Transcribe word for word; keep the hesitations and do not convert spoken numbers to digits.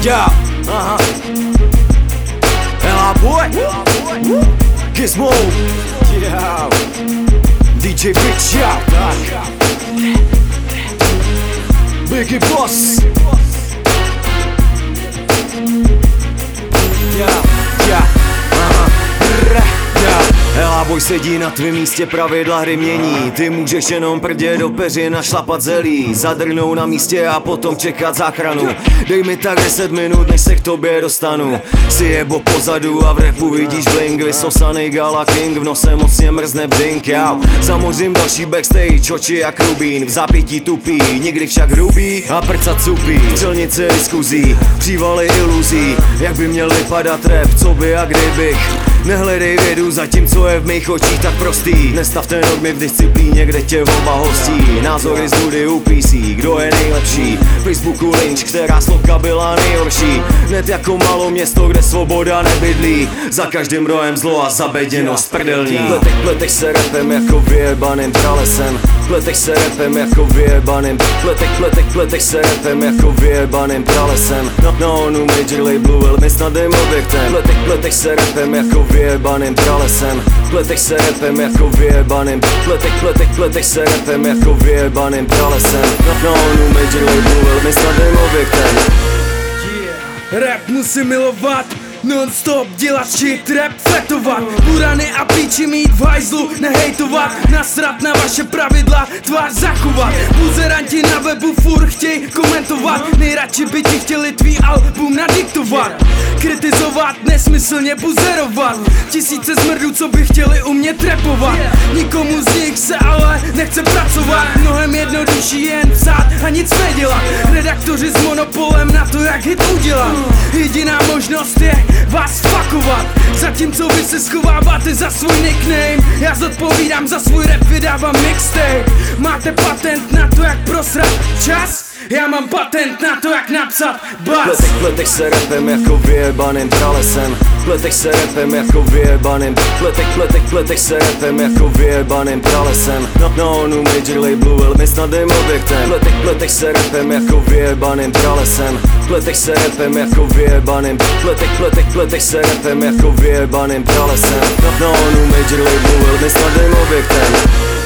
Yeah, aha. Ela boy, Gizmo, yeah. D J Big Shot, Biggie Boss. Yeah, yeah, aha. Yeah. Ela boj sedí na tvém místě, pravidla hry mění. Ty můžeš jenom prdě do peřin a šlapat zelí. Zadrnou na místě a potom čekat záchranu. Dej mi tak deset minut, než se k tobě dostanu. Si jebo pozadu a v repu vidíš blink. Vysosanej Gala King, v nose mocně mrzne bdink. Já zamořím další backstage, oči jak rubín. V zápětí tupý, nikdy však hrubý a prca cupí. Střelnice diskuzí, přívaly iluzí. Jak by měl vypadat rap, co by a kdybych. Nehledej vědu za tím, co je v mých očích tak prostý. Nestav ten dogmy v disciplíně, kde tě volba hostí. Názory z nudy u P C, kdo je nejlepší. Facebooku lynč, která sloka byla nejhorší. Hned jako malo město, kde svoboda nebydlí. Za každým rohem zlo a zabeděnost prdelní. Pletech, pletech se rapem jako vyjebaným pralesem. Pletech se rapem jako vyjebaným. Pletech, pletech, pletech se rapem jako vyjebaným pralesem. Na, na onu major labelu velmi snadným objektem. Pletech, pletech se rapem jako vyjebaným pralesem. Pletech se rapem jako vyjebaným. Pletech, pletech, pletech se rapem jako vyjebaným pralesem. Na, na onu major labelu velmi snadným objektem. Yeah. Rap musím milovat, non-stop dělat shit, rap fetovat. Burany a píči mít v hajzlu, nehejtovat. Nasrat na vaše pravidla, tvář zachovat. Buzeranti na webu furt chtěj komentovat. Nejradši by ti chtěli tvý album nadiktovat. Kritizovat, nesmyslně buzerovat. Tisíce zmrdů, co by chtěli umět rapovat. Nikomu z nich se ale nechce pracovat. Mnohem jednodušší jen psát a nic nedělat. Redaktoři s monopolem na to, jak hit udělat. Jediná možnost je vás fakovat. Zatímco vy se schováváte za svůj nickname, já zodpovídám za svůj rap, vydávám mixtape. Máte patent na to, jak prosrat čas? Já mám patent na to, jak napsat bas. Pletech, pletech se rapem jako vyjebaným pralesem. Pletech se rapem jako vyjebaným. Pletech, pletech, pletech se rapem jako vyjebaným pralesem. Na, na onu major labelu velmi snadným objektem. Pletech, pletech se rapem jako vyjebaným pralesem. Pletech se rapem jako vyjebaným. Pletech, pletech, pletech se rapem jako vyjebaným pralesem. Na, na onu major labelu velmi snadným objektem.